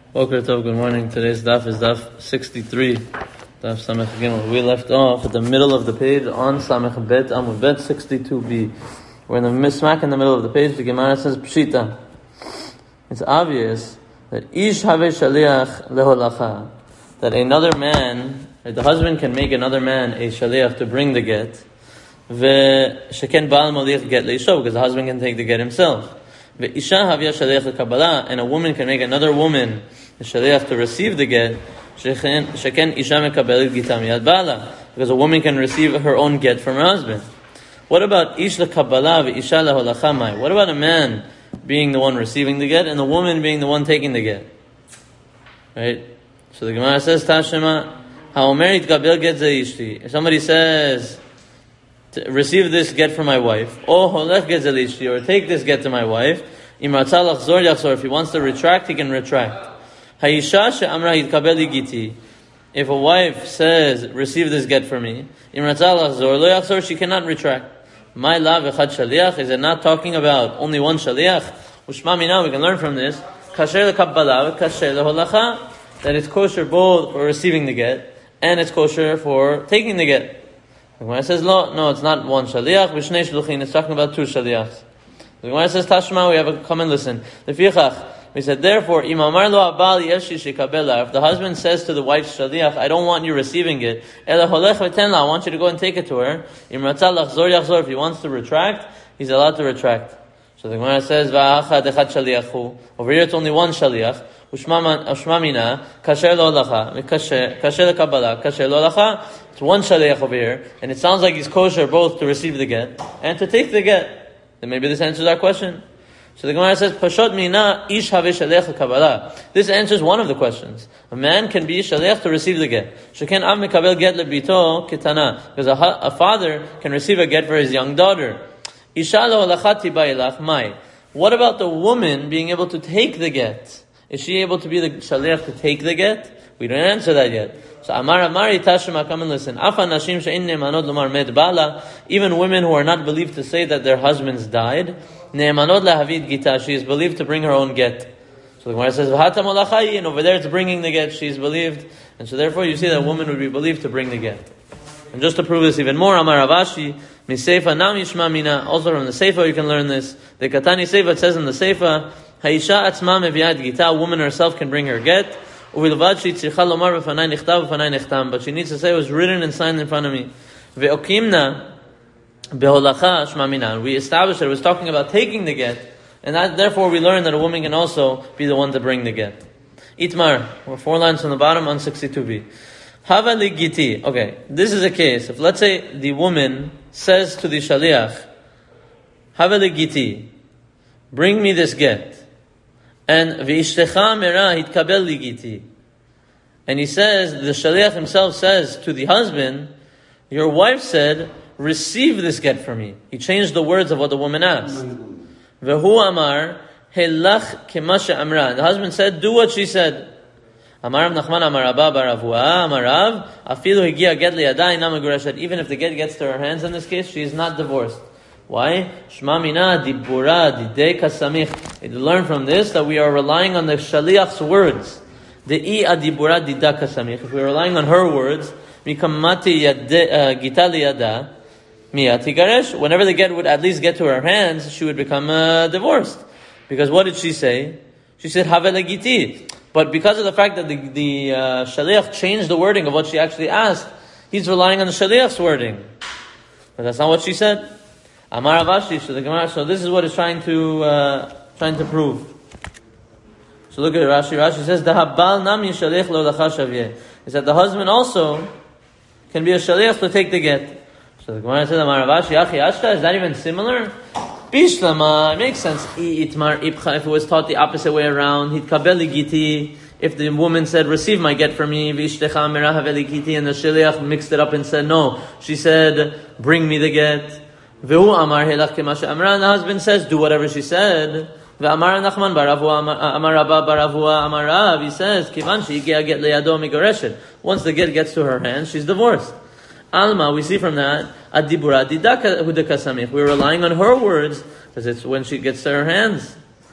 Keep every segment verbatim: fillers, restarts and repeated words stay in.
Boker Tov, good morning. Today's daf is daf sixty-three. Daf Samech Gimel. We left off at the middle of the page on Samech Bet, Amud Bet sixty-two b. We're in the mismack in the middle of the page. The Gemara says Pshita. It's obvious that Ish have shaliach leholacha, that another man, that the husband can make another man a shaliach to bring the get, ve sheken baal moliach get leisho, because the husband can take the get himself. Isha havia shaliach lekabbalah, and a woman can make another woman a shaliach to receive the get. Sheken isha mekabelet gita miyad baala, because a woman can receive her own get from her husband. What about ish lekabbalah veisha leholachamai? What about a man being the one receiving the get and the woman being the one taking the get? Right. So the Gemara says Tashema haomer yitgabel get zeishti. If somebody says, to receive this get from my wife, or holech get zelishti, or take this get to my wife. Im ratzah lachzor yachzor. If he wants to retract, he can retract. Hayisha she'amra yitkabel giti. If a wife says, receive this get for me, im ratzah lachzor lo yachzor, she cannot retract. My lav echad shaliach. Is it not talking about only one shaliach? Ushma mina, we can learn from this. Kasher lekabbalah, kasher leholacha. That it's kosher both for receiving the get and it's kosher for taking the get. The Gemara says, no, no, it's not one shaliach, v'shnei shluchin, it's talking about two shaliachs. The Gemara says, Tashma, we have a, come and listen. We said, therefore, if the husband says to the wife's shaliach, I don't want you receiving it, I want you to go and take it to her. If he wants to retract, he's allowed to retract. So the Gemara says, over here it's only one shaliach. Ushmamina, kasher lo lacha, kasher lekabbalah, kasher lo lacha. It's one shaliach over here, and it sounds like he's kosher both to receive the get and to take the get. Then maybe this answers our question. So the Gemara says, Pashot mina ish have shaliach lekabbalah. This answers one of the questions. A man can be shaliach to receive the get. Sheken av mekabel get lebito kitana, because a, a father can receive a get for his young daughter. Isha lo lachati ba'ilach mai. What about the woman being able to take the get? Is she able to be the shaliach to take the get? We don't answer that yet. So Amar Amari Tashma, come and listen. Afa nashim she'in ne'emanot lomar met bala. Even women who are not believed to say that their husbands died, ne'emanot lahavid gita. She is believed to bring her own get. So the Gemara says v'hata molachayi, and over there it's bringing the get. She is believed, and so therefore you see that a woman would be believed to bring the get. And just to prove this even more, Amar Ravashi miseifa nam yishma mina. Also from the Seifa you can learn this. The Katani Seifa, it says in the Seifa, Haisha atzma meviat gita. A woman herself can bring her get. But she needs to say it was written and signed in front of me. We established that it was talking about taking the get, and that, therefore we learned that a woman can also be the one to bring the get. Itmar, we're four lines from the bottom on sixty-two b. Hava li giti. Okay, this is a case. If let's say the woman says to the shaliach, Hava li giti, bring me this get. And v'ishtecha mera hitkabel ligiti. And he says, the shaliach himself says to the husband, your wife said, receive this get from me. He changed the words of what the woman asked. V'hu amar, helach kemasha amra. The husband said, do what she said. Amar Rav Nachman, Amar Abba bar Avua, Amar Rav, afilu higia get liyadai namagureshet. Even if the get gets to her hands in this case, she is not divorced. Why? Shma mina dibura didei kasamich. To learn from this that we are relying on the shaliach's words. The i adibura dida kasamich. If we are relying on her words, mikamati gita liyada miyat higaresh. Whenever the get would at least get to her hands, she would become uh, divorced. Because what did she say? She said havel giti. But because of the fact that the, the uh, shaliach changed the wording of what she actually asked, he's relying on the shaliach's wording. But that's not what she said. Amar Avashi, so the Gemara, so this is what it's trying to uh, trying to prove. So look at Rashi. Rashi says, "The habal nami shaliach lo lacha shavye." Is that the husband also can be a shaliach to take the get? So the Gemara says, "Amar Avashi, achi ashta." Is that even similar? Bishlama, it makes sense. Itmar ipcha. If it was taught the opposite way around, hitkabel giti. If the woman said, "Receive my get from me," v'ishtecha mera haveli giti, and the shaliach mixed it up and said, "No," she said, "Bring me the get." V'hu amar helach kemasha amra, and the husband says, do whatever she said. V'amar Nachman bar Avua, Amar Rabba bar Avua, Amar Rav, he says, kivan she'igia get leyado migoreshet. Once the get gets to her hands, she's divorced. Alma, we see from that, adibura didaka hudekasamich. We're relying on her words, because it's when she gets to her hands.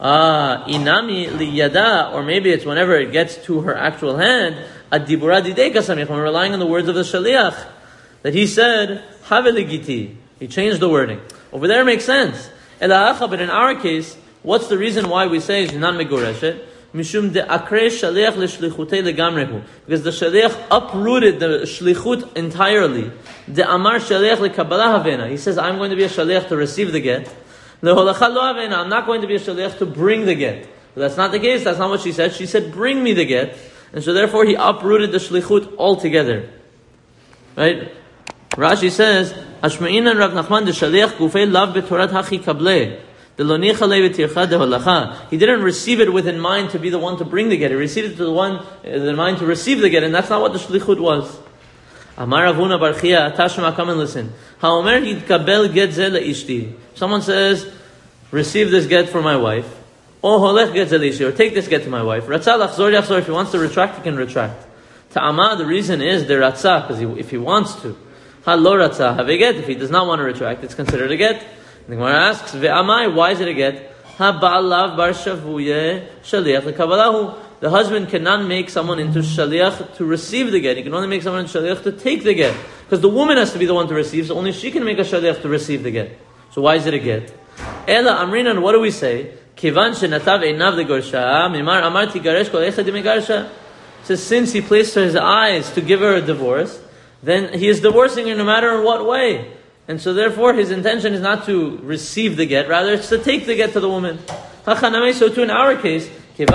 Ah, inami liyada, or maybe it's whenever it gets to her actual hand. Ad dibura didei kasamich. We're relying on the words of the shaliach that he said haveligiti. He changed the wording. Over there it makes sense. Ela but in our case, what's the reason why we say jinan megureshet? Mishum de akre shaliach leshlichutei legamrehu. Because the shaliach uprooted the shlichut entirely. De amar shaliach lekabbalah havena. He says, I'm going to be a shaliach to receive the get. Leholacha lo havena. I'm not going to be a shaliach to bring the get. But that's not the case. That's not what she said. She said, bring me the get. And so therefore he uprooted the shlichut altogether. Right? Rashi says, Hashma'inan Rav Nachman de shaliach gufei lav betorat hachi kableh. He didn't receive it with in mind to be the one to bring the get. He received it to the one in mind to receive the get, and that's not what the shlichut was. Amar Avuna bar Chia, Tashma, come and listen. Haomer yitkabel get ze leishti. Someone says, receive this get for my wife. O holech get ze leishti, or take this get to my wife. Ratzah lachzor yachzor, if he wants to retract, he can retract. Ta'ama, the reason is the ratzah, because if he wants to. Ha lo ratzah, have a get. If he does not want to retract, it's considered a get. The Gemara asks, "Ve'amai, why is it a get? Ha ba'alav bar shavuye shaliach lekabbalahu." The husband cannot make someone into shaliach to receive the get. He can only make someone into shaliach to take the get, because the woman has to be the one to receive. So only she can make a shaliach to receive the get. So why is it a get? Ela amrinan. What do we say? Kivan shenatav einav legorsha mimar amarti garesh kol echad megarsha. Says since he placed his eyes to give her a divorce, then he is divorcing her no matter in what way. And so therefore his intention is not to receive the get, rather it's to take the get to the woman. So too in our case, since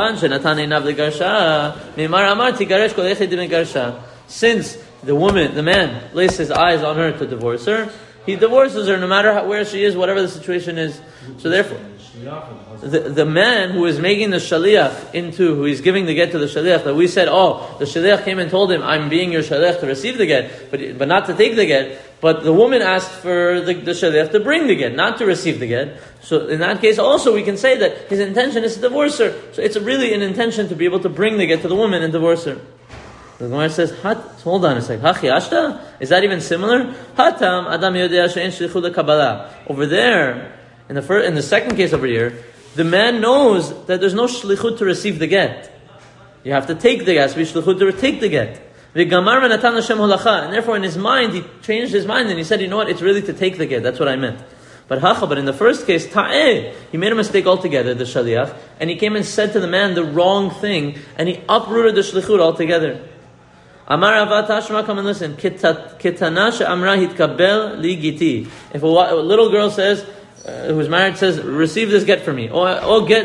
the woman, the man, placed his eyes on her to divorce her, he divorces her no matter how, where she is, whatever the situation is. So therefore, the, the man who is making the shaliach into, who is giving the get to the shaliach, that we said, oh, the shaliach came and told him, I'm being your shaliach to receive the get, but but not to take the get. But the woman asked for the, the shaliach to bring the get, not to receive the get. So in that case also we can say that his intention is to divorce her. So it's really an intention to be able to bring the get to the woman and divorce her. The Gemara says, Hat, hold on a second. Hachi ashta? Is that even similar? Hatam adam yodea she'en shlichut lekabbalah. Over there, in the first, in the second case over here, the man knows that there's no shlichut to receive the get. You have to take the get. So shlichut to take the get. And therefore in his mind, he changed his mind and he said, you know what, it's really to take the get. That's what I meant. But hacha, but in the first case, ta'eh, he made a mistake altogether, the shaliach, and he came and said to the man the wrong thing, and he uprooted the shlichut altogether. Amar Ava Tashma, come and listen. Ketana she'amra hitkabel li giti. If a, a little girl says, uh, who's married, says, receive this get for me. Or, or get,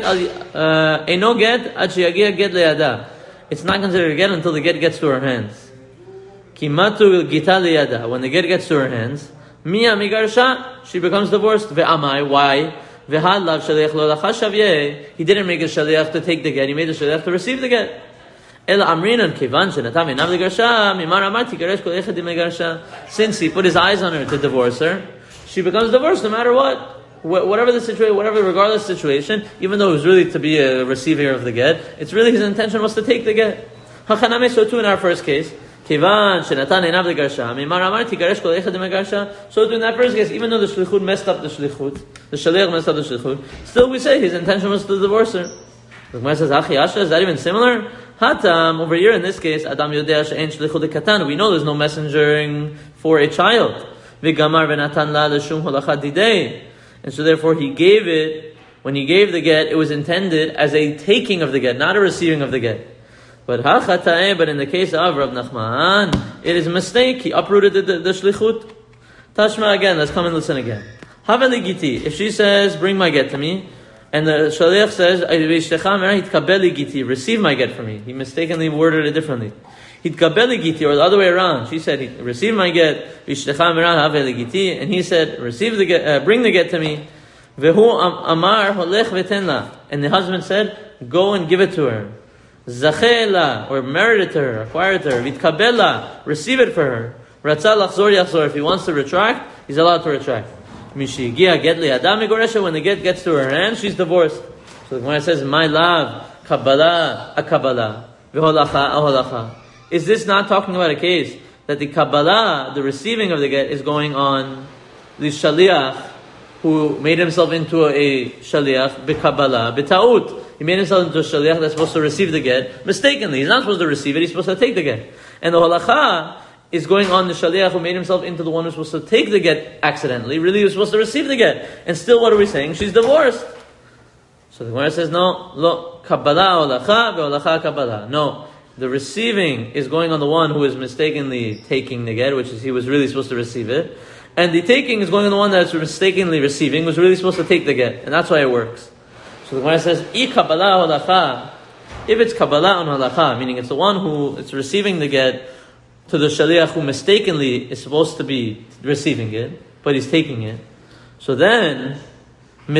eno get, ad sheyagia get leyada. It's not considered a get until the get gets to her hands. Kimatu gita liyada. When the get gets to her hands, miya migarsha, she becomes divorced. Ve'amai, why? Ve'halav shaliach lo lachashavye. He didn't make a shaliach to take the get. He made a shaliach to receive the get. Ela amrinan kivan shenatav einav legarsha mimar amarti garesh kol echad megarsha. Since he put his eyes on her to divorce her, she becomes divorced no matter what. Whatever the situation, whatever, regardless of the situation, even though it was really to be a receiver of the get, it's really his intention was to take the get. Hachaname, so too in our first case, Kivan shenatan einav legarsha, mimar amarti garesh kol echad megarsha. So too in that first case, even though the shlichut messed up the shlichut, the shaliach messed up the shlichut, still we say his intention was to divorce her. The Gemara says, Achi Asha, is that even similar? Hatam, over here in this case, Adam Yodea she'en shlichut lekatan. We know there's no messengering for a child. V'gamar v'natan la l'shum holacha didei. And so therefore he gave it, when he gave the get, it was intended as a taking of the get, not a receiving of the get. But hachata'eh, but in the case of Rav Nachman, it is a mistake. He uprooted the, the, the shlichut. Tashma again, let's come and listen again. Haveli giti, if she says, bring my get to me, and the shaliach says, receive my get from me. He mistakenly worded it differently. Hitkabeli giti, or the other way around. She said, receive my get, and he said, receive the get, uh, bring the get to me. Amar holech v'tenla, and the husband said, go and give it to her. Zachela, or merit it to her, acquire it to her. Vitkabela, receive it for her. Ratzah lachzor yachzor, if he wants to retract, he's allowed to retract. Mishigia get li'adam megoresha, when the get gets to her hand, she's divorced. So the Gemara says, my love, kabbalah, a kabbalah, v'holacha, a holacha. Is this not talking about a case that the kabbalah, the receiving of the get, is going on the shaliach, who made himself into a shaliach b'kabbalah b'ta'ut. He made himself into a shaliach that's supposed to receive the get mistakenly. He's not supposed to receive it. He's supposed to take the get. And the halacha is going on the shaliach who made himself into the one who's supposed to take the get accidentally. Really, he was supposed to receive the get. And still, what are we saying? She's divorced. So the Gemara says, no, lo kabbalah halacha ve'halacha kabbalah. No, the receiving is going on the one who is mistakenly taking the get, which is he was really supposed to receive it. And the taking is going on the one that's mistakenly receiving, was really supposed to take the get. And that's why it works. So the Gemara says, I kabbalah halacha. If it's kabbalah on halacha, meaning it's the one who is receiving the get to the shaliach who mistakenly is supposed to be receiving it, but he's taking it. So then, when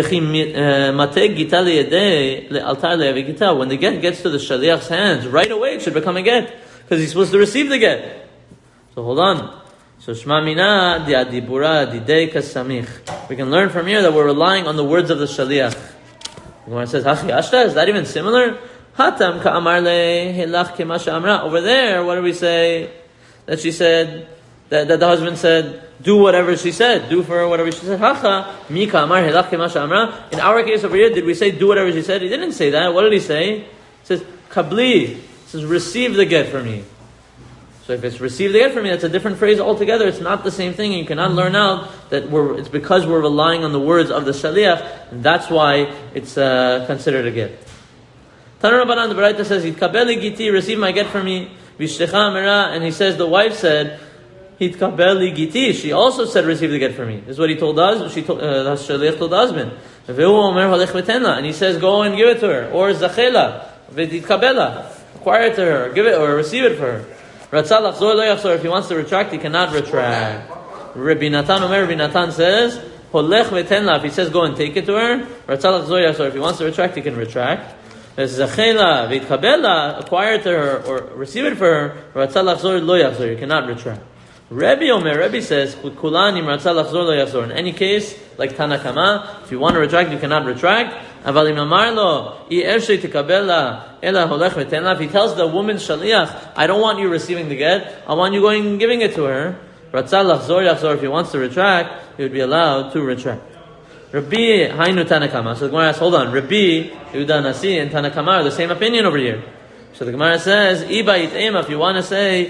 the get gets to the shaliach's hands, right away it should become a get, because he's supposed to receive the get. So hold on. So Shema Mina di'adibura didei kasamich. We can learn from here that we're relying on the words of the shaliach. The Gemara says, Hachi Ashta, is that even similar? Hatam ka'amar le hilach kemasha amra. Over there, what do we say? That she said, that, that the husband said, do whatever she said. Do for her whatever she said. Hacha, mi ka'amar hilach kemasha amra. In our case over here, did we say do whatever she said? He didn't say that. What did he say? He says, kabli. He says, receive the get from me. So if it's receive the get from me, that's a different phrase altogether. It's not the same thing. And you cannot learn out that we're, it's because we're relying on the words of the shaliach, and that's why it's uh, considered a get. Tana Rabbanan, the Baraita says, Hitkabeli giti, receive my get from me. V'ishtecha amira, and he says, the wife said, Hitkabeli giti. She also said, receive the get from me. This is what he told us. She told, uh, the shaliach told the husband. And he says, go and give it to her. Or zachela, v'hitkabela. Acquire it to her, give it, or receive it for her. If he wants to retract, he cannot retract. Rabbi Natan Omer, Rabbi Natan says, if he says go and take it to her, if he wants to retract, he can retract. Acquire it to her or receive it for her, you cannot retract. Rabbi Omer, Rabbi says, in any case, like Tana Kama, if you want to retract, you cannot retract. If he tells the woman shaliach, I don't want you receiving the get, I want you going and giving it to her, if he wants to retract, he would be allowed to retract. Rabbi Hainu Tanakama. So the Gemara asks, hold on, Rabbi Yehuda Nasi and Tanakama are the same opinion over here. So the Gemara says, if you want to say,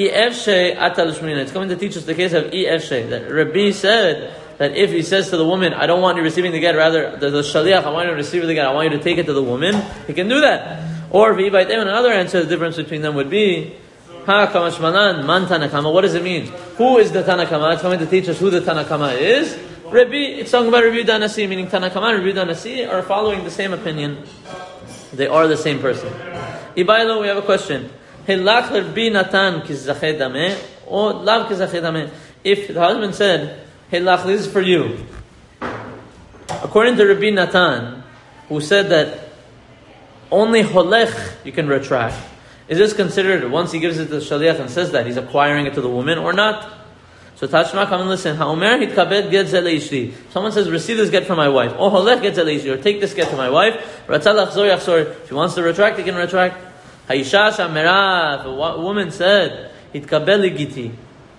it's coming to teach us the case of that Rabbi said that if he says to the woman, I don't want you receiving the get, rather the, the shaliach, I want you to receive the get, I want you to take it to the woman, he can do that. Or if another answer, the difference between them would be, Ha kamashmalan man Tanakama. What does it mean? Who is the Tanakama? It's coming to teach us who the Tanakama is. Rabbi, it's talking about Rabbi Yehuda Nasi, meaning Tanakama and Rabbi Yehuda Nasi are following the same opinion. They are the same person. Ibaylo, we have a question. Hilach Rabbi Natan kizacheh dameh or lav kizacheh dameh. If the husband said, Hilach, this is for you. According to Rabbi Natan, who said that only holech you can retract, is this considered, once he gives it to the shaliach and says that, he's acquiring it to the woman or not? So Tashma, come and listen. Ha'omer hitkabed get ze leishti. Someone says, receive this get from my wife. Oh, holech get ze leishti. Or take this get to my wife. Ratzalach zor yachzor. If he wants to retract, he can retract. Ha'isha shamera. If a woman said, hitkabed ligiti,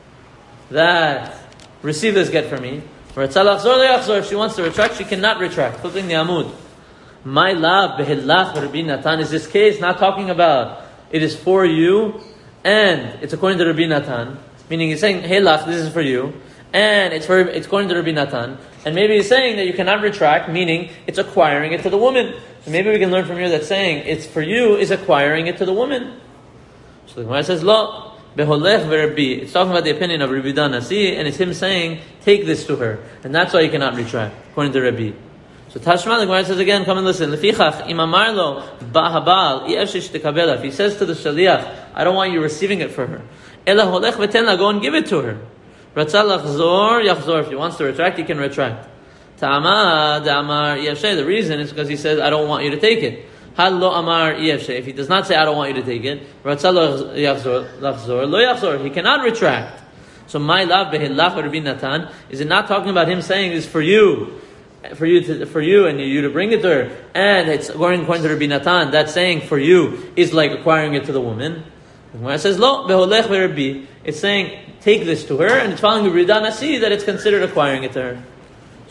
that, receive this get from me. Ratzalach zor yachzor. If she wants to retract, she cannot retract. Flipping the amud. My love, behilach Rabbi Natan, is this case not talking about it is for you, and it's according to Rabbi Natan, meaning he's saying, hey lach, this is for you, and it's for it's according to Rabbi Natan, and maybe he's saying that you cannot retract, meaning it's acquiring it to the woman. So maybe we can learn from here that saying it's for you is acquiring it to the woman. So the Gemara says, lo, beholech ve'Rabbi. It's talking about the opinion of Rabbi Yehuda Nasi, and it's him saying, take this to her, and that's why you cannot retract, according to Rabbi. So Tashma, the Gemara says again, come and listen. Lefichach, im amar lo ba'habal, i'efshish tekabela. If he says to the shaliach, I don't want you receiving it for her. Ela holech v'tenla, go and give it to her. Ratzal lachzor, yachzor. If he wants to retract, he can retract. Ta'ama, da'amar, i'efshe. The reason is because he says, I don't want you to take it. Hal lo amar i'efshe. If he does not say, I don't want you to take it, ratzal yachzor, lachzor, lo yachzor. He cannot retract. So my love, behilach Rabbi Natan, is it not talking about him saying this for you? For you to, for you and you to bring it to her, and it's going according to Rabbi Natan. That saying for you is like acquiring it to the woman. When it says lo beholech ve'Rabbi, it's saying take this to her, and it's following Rabbi Yehuda Nasi that it's considered acquiring it to her. So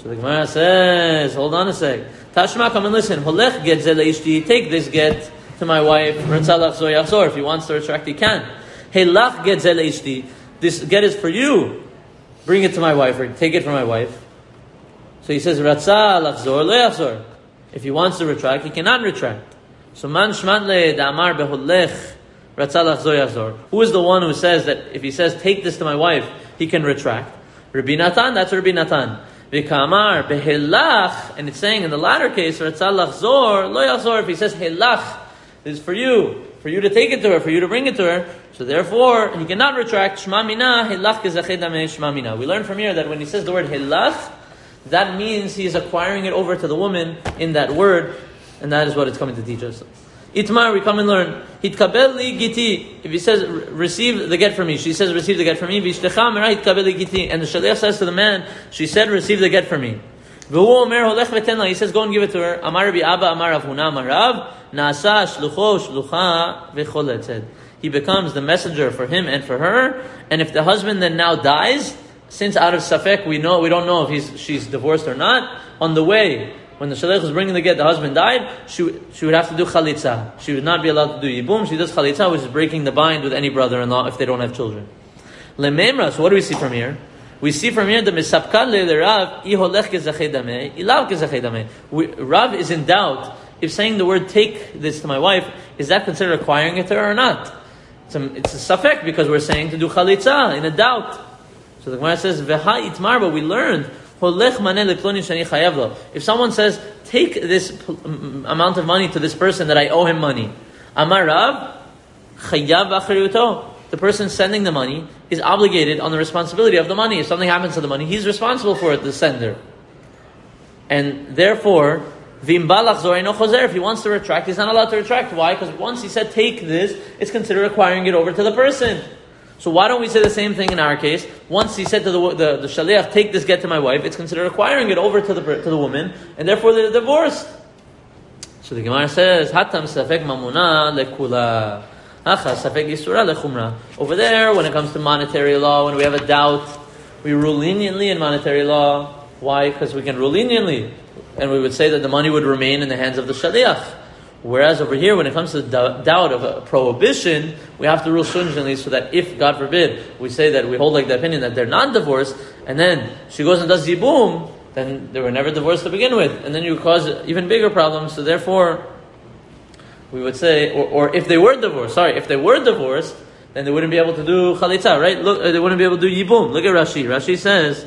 So the Gemara says, hold on a sec. Tashma, come and listen. Holech get ze leishti. Take this get to my wife. Ratzalach zo yachzor. If he wants to retract, he can. Helach get ze leishti. This get is for you. Bring it to my wife, or take it from my wife. So he says, Ratzalach zo lo yachzor. If he wants to retract, he cannot retract. So man shman le da'amar beholech ratzalach zo yachzor. Who is the one who says that if he says, take this to my wife, he can retract? Rabbi Natan, that's Rabbi Natan. V'kamar behelach, and it's saying in the latter case, ratzalach zor lo yachzor. If he says helach, this is for you, for you to take it to her, for you to bring it to her. So therefore, he cannot retract. Shma mina helach kezachet dameh shma mina. We learn from here that when he says the word helach, that means he is acquiring it over to the woman in that word, and that is what it's coming to teach us. Itmar, we come and learn. Hitkabel li giti. If he says, receive the get from me, she says, receive the get from me. V'ishtecha mera hitkabel li giti. And the shaliach says to the man, she said, receive the get from me. V'hu omer holech v'ten la. He says, go and give it to her. Amar Rabbi Abba, Amar Rav Huna, Amar Rav. Naasa shlucho shlucha v'choletzed. He becomes the messenger for him and for her. And if the husband then now dies, since out of safek we know we don't know if he's she's divorced or not, on the way, when the shaliach was bringing the get, the husband died, she, she would have to do chalitza. She would not be allowed to do yibum. She does chalitza, which is breaking the bind with any brother-in-law if they don't have children. Lememra, so what do we see from here? We see from here the misapkad le Rav, iholech kezachet dameh, ilav kezachet dameh. Rav is in doubt if saying the word take this to my wife, is that considered acquiring it to her or not? It's a, it's a safek because we're saying to do chalitza, in a doubt. So the Gemara says, Veha itmar, but we learned, if someone says, take this amount of money to this person that I owe him money, Amar Rav, chayav achriyuto. The person sending the money is obligated on the responsibility of the money. If something happens to the money, he's responsible for it, the sender. And therefore, if he wants to retract, he's not allowed to retract. Why? Because once he said, take this, it's considered acquiring it over to the person. So why don't we say the same thing in our case? Once he said to the the, the shaliach, take this get to my wife, it's considered acquiring it over to the to the woman, and therefore they're divorced. So the Gemara says, Hatam safek mamuna lekula, acha safek yisura lechumra. Over there, when it comes to monetary law, when we have a doubt, we rule leniently in monetary law. Why? Because we can rule leniently, and we would say that the money would remain in the hands of the shaliach. Whereas over here, when it comes to the doubt of a prohibition, we have to rule stringently so that if, God forbid, we say that we hold like the opinion that they're not divorced, and then she goes and does yibum, then they were never divorced to begin with, and then you cause even bigger problems. So therefore, we would say, or, or if they were divorced, sorry, if they were divorced, then they wouldn't be able to do chalitza, right? Look, they wouldn't be able to do yibum. Look at Rashi. Rashi says,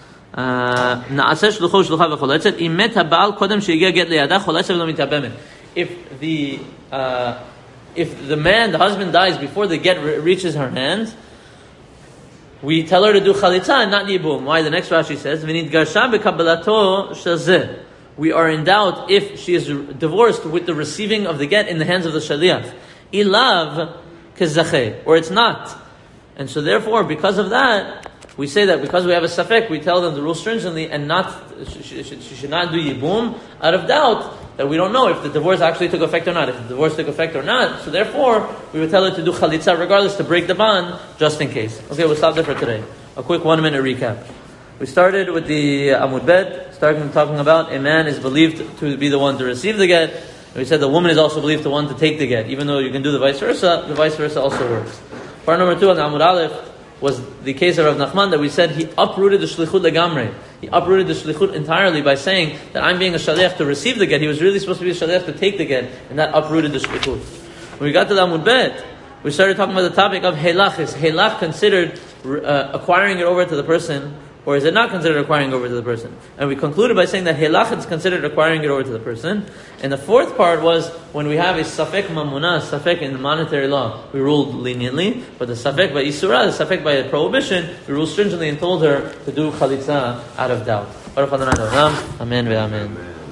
uh, If the uh, if the man, the husband dies before the get re- reaches her hands, we tell her to do chalitza and not yibum. Why? The next Rashi says, "V'nit garsha bekabelato shazeh." We are in doubt if she is divorced with the receiving of the get in the hands of the shaliach. Ilav kezacheh, or it's not. And so therefore, because of that, we say that because we have a safek, we tell them to rule stringently and not, she, she, she should not do yibum out of doubt that we don't know if the divorce actually took effect or not, if the divorce took effect or not. So therefore, we would tell her to do chalitza regardless, to break the bond, just in case. Okay, we'll stop there for today. A quick one minute recap. We started with the Amud Bet, starting talking about a man is believed to be the one to receive the get. And we said the woman is also believed the one to take the get. Even though you can do the vice versa, the vice versa also works. Part number two on the Amud Aleph was the case of Rav Nachman that we said he uprooted the shlichut legamre. He uprooted the shlichut entirely by saying that I'm being a shaliach to receive the get. He was really supposed to be a shaliach to take the get, and that uprooted the shlichut. When we got to the Amud Bet, we started talking about the topic of helach. Is helach considered uh, acquiring it over to the person, or is it not considered acquiring over to the person? And we concluded by saying that helach is considered acquiring it over to the person. And the fourth part was when we have a safek mamuna, safek in the monetary law, we ruled leniently, but the safek by isura, the safek by a prohibition, we ruled stringently and told her to do chalitza out of doubt. Amen ve amen.